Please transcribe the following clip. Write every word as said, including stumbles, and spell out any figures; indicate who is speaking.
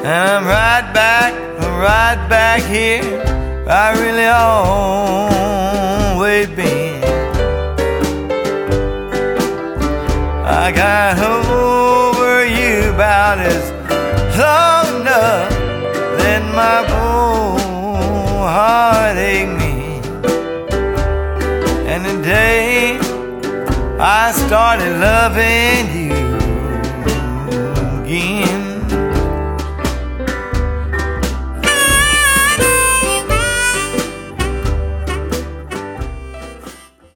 Speaker 1: And I'm right back, right back here I really always been. I got over you about as long enough, then my poor heartache me. And the day I started loving you again,